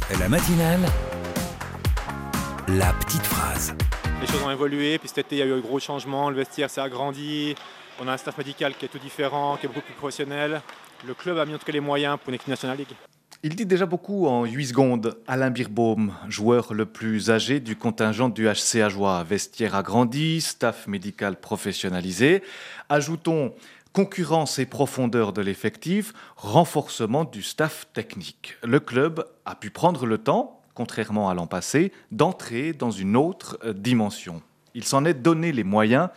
La matinale, la petite phrase. Les choses ont évolué, puis cet été il y a eu un gros changement, le vestiaire s'est agrandi, on a un staff médical qui est tout différent, qui est beaucoup plus professionnel. Le club a mis en tout cas les moyens pour une équipe National League. Il dit déjà beaucoup en 8 secondes. Alain Birbaum, joueur le plus âgé du contingent du HC Ajoie. Vestiaire agrandi, staff médical professionnalisé. Ajoutons concurrence et profondeur de l'effectif, renforcement du staff technique. Le club a pu prendre le temps, contrairement à l'an passé, d'entrer dans une autre dimension. Il s'en est donné les moyens.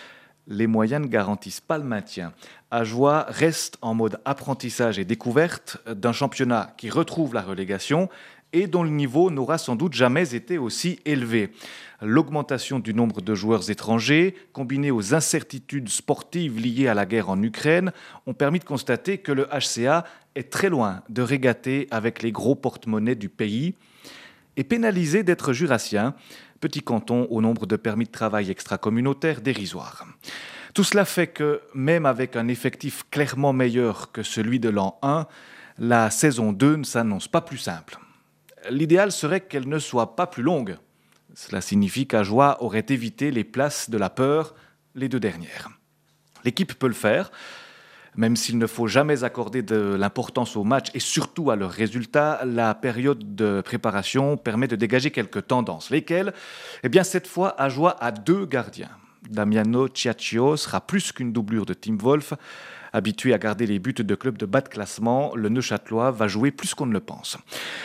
Les moyens ne garantissent pas le maintien. Ajoie reste en mode apprentissage et découverte d'un championnat qui retrouve la relégation et dont le niveau n'aura sans doute jamais été aussi élevé. L'augmentation du nombre de joueurs étrangers, combinée aux incertitudes sportives liées à la guerre en Ukraine, ont permis de constater que le HCA est très loin de régater avec les gros porte-monnaies du pays et pénalisé d'être jurassien, petit canton au nombre de permis de travail extra-communautaires dérisoires. Tout cela fait que, même avec un effectif clairement meilleur que celui de l'an 1, la saison 2 ne s'annonce pas plus simple. L'idéal serait qu'elle ne soit pas plus longue. Cela signifie qu'Ajoie aurait évité les places de la peur les 2 dernières. L'équipe peut le faire, même s'il ne faut jamais accorder de l'importance aux matchs et surtout à leurs résultats, la période de préparation permet de dégager quelques tendances. Lesquelles ? Eh bien, cette fois, Ajoie a 2 gardiens. Damiano Ciaccio sera plus qu'une doublure de Tim Wolf. Habitué à garder les buts de clubs de bas de classement, le Neuchâtelois va jouer plus qu'on ne le pense.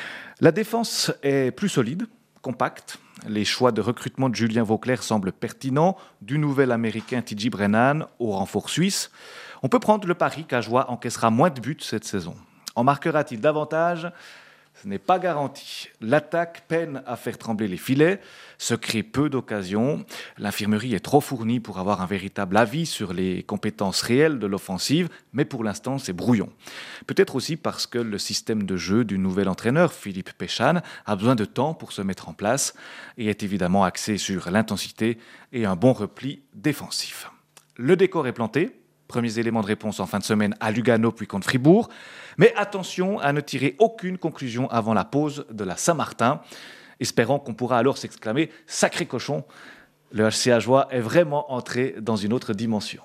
La défense est plus solide, compacte. Les choix de recrutement de Julien Vauclair semblent pertinents, du nouvel américain TJ Brennan au renfort suisse. On peut prendre le pari qu'Ajoie encaissera moins de buts cette saison. En marquera-t-il davantage ? Ce n'est pas garanti. L'attaque peine à faire trembler les filets, se crée peu d'occasions. L'infirmerie est trop fournie pour avoir un véritable avis sur les compétences réelles de l'offensive, mais pour l'instant c'est brouillon. Peut-être aussi parce que le système de jeu du nouvel entraîneur, Philippe Péchan, a besoin de temps pour se mettre en place et est évidemment axé sur l'intensité et un bon repli défensif. Le décor est planté. Premiers éléments de réponse en fin de semaine à Lugano puis contre Fribourg. Mais attention à ne tirer aucune conclusion avant la pause de la Saint-Martin. Espérant qu'on pourra alors s'exclamer « Sacré cochon !» Le HC Ajoie est vraiment entré dans une autre dimension.